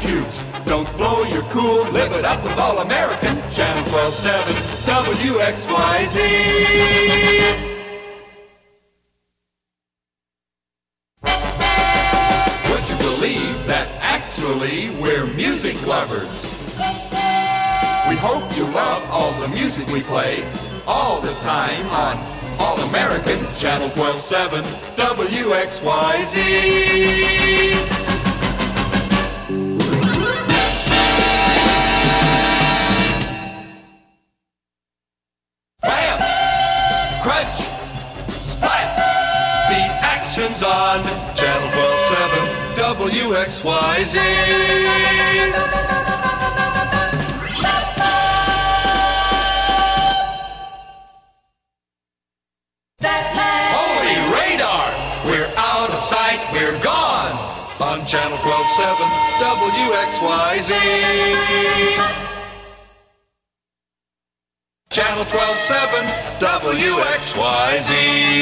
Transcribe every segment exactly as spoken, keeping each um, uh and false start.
cubes. Don't blow your cool, live it up with All American. Channel twelve seven, W X Y Z. Would you believe that actually we're music lovers? We hope you love all the music we play, all the time on All American, Channel twelve seven, W X Y Z. Bam! Crunch! Splat! The action's on Channel twelve seven, W X Y Z. Sight, we're gone on Channel twelve seven, W X Y Z. Channel twelve seven, W X Y Z.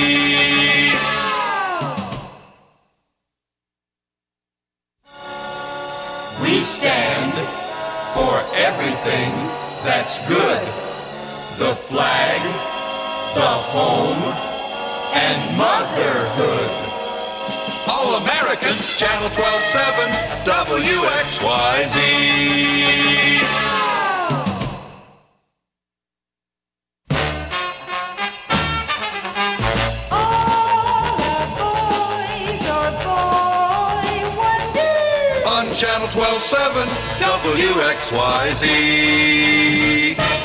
We stand for everything that's good. The flag, the home, and motherhood. All American, Channel twelve seven, W X Y Z. All our boys are boy wonders. On Channel twelve seven, W X Y Z.